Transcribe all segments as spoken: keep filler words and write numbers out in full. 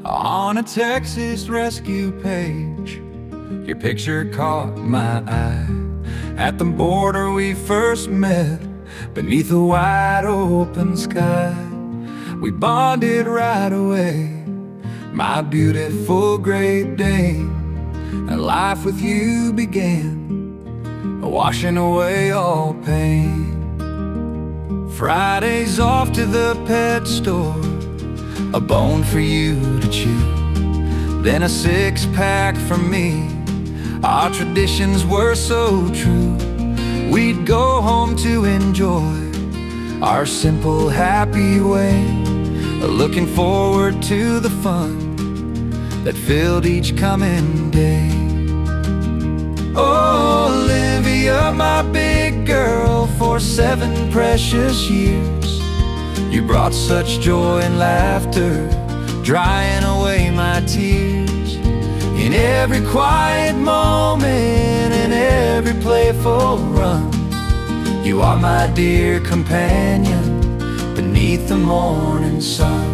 on a Texas rescue page. Your picture caught my eye. At the border we first met, beneath a wide open sky. We bonded right away, my beautiful Great Dane. And life with you began, washing away all pain. Fridays off to the pet store, a bone for you to chew, then a six-pack from me. Our traditions were so true. We'd go home to enjoy our simple, happy way, looking forward to the fun that filled each coming day. Oh, Olivia, my big girl, for seven precious years you brought such joy and laughter, drying away my tears. In every quiet moment and every playful run, you are my dear companion beneath the morning sun.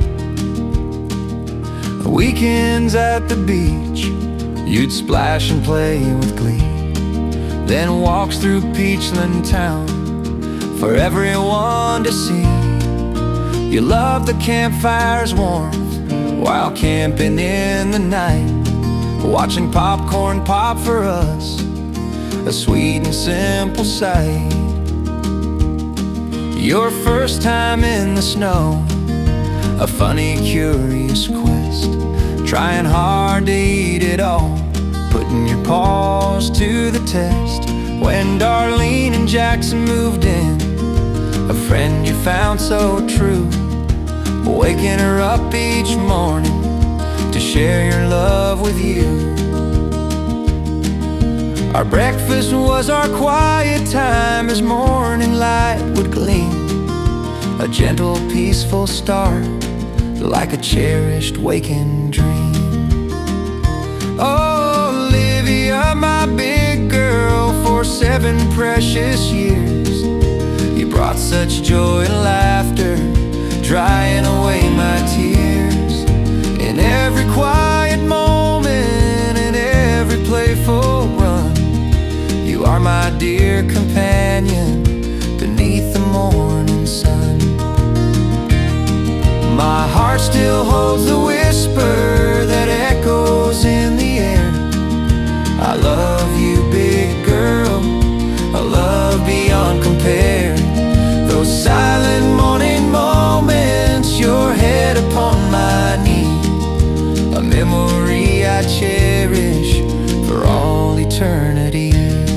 Weekends at the beach, you'd splash and play with glee, then walks through Peachland town for everyone to see. You loved the campfire's warmth while camping in the night, watching popcorn pop for us, a sweet and simple sight. Your first time in the snow, a funny, curious quest, trying hard to eat it all, putting your paws to the test. When Darlene and Jackson moved in, a friend you found so true, waking her up each morning to share your love with you. Our breakfast was our quiet time as morning light would gleam, a gentle, peaceful start, like a cherished waking dream. Oh, Olivia, my big girl, for seven precious years you brought such joy and laughter, drying away my tears. In every quiet moment and every playful run, you are my dear companion beneath the morning sun. My heart still holds the whisper that echoes in the air. I love you, big girl, a love beyond compare. Those silent morning moments, your head upon my knee, a memory I cherish for all eternity.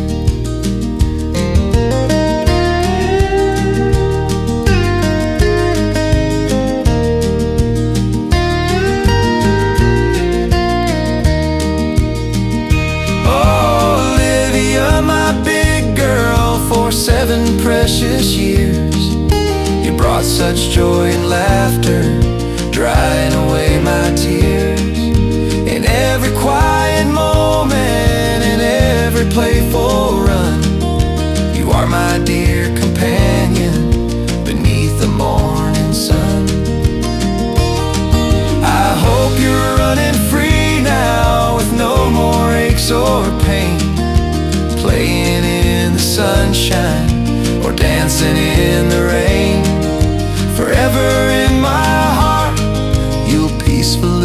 For seven precious years you brought such joy and laughter, drying away my tears. In every quiet moment and every playful run, you are my dear companion beneath the morning sun. I hope you're running free now with no more aches or pain, playing in the sunshine or dancing in the rain. Forever in my heart you'll peacefully